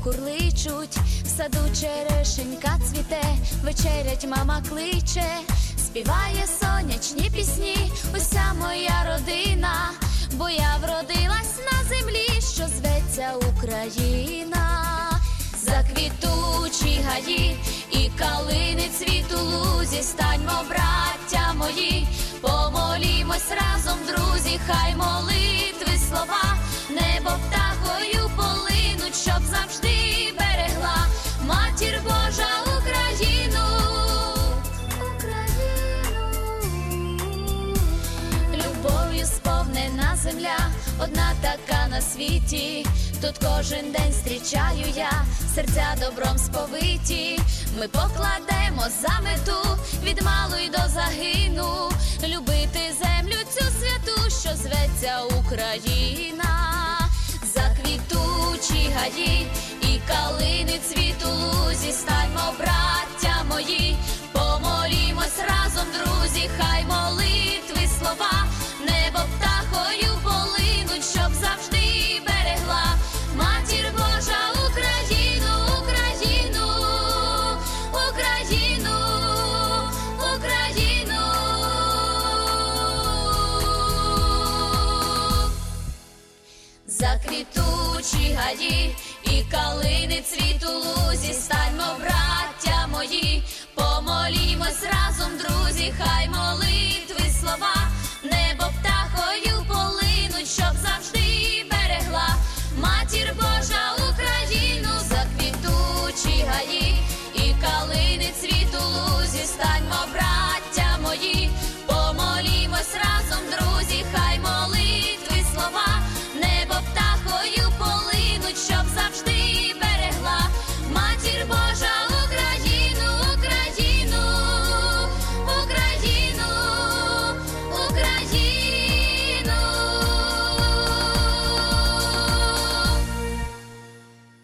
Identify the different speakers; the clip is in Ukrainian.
Speaker 1: курличуть, в саду черешенька цвіте, вечерять мама кличе, співає сонячні пісні уся моя родина, бо я вродилась на землі, що зветься Україна. Заквітучі гаї і калини цвіт у лузі, станьмо, браття мої, помолімось разом, друзі, хай молитви слова небо птахою полинуть, щоб завжди берегла Матір Божа Україну. Любов'ю сповнена земля, одна така на світі, тут кожен день зустрічаю я, серця добром сповиті. Ми покладемо за мету від малу й до загину, любити землю цю святу, що зветься Україна. Заквітучі гаї і калини цвіт у лузі, станьмо, браття мої, помолімось разом, друзі, хай молитви слова небо птахою полинуть, щоб завжди берегла Матір Божа Україну, Україну, Україну, Україну. Заквітучі гаї і калини цвіт у лузі, станьмо, браття мої,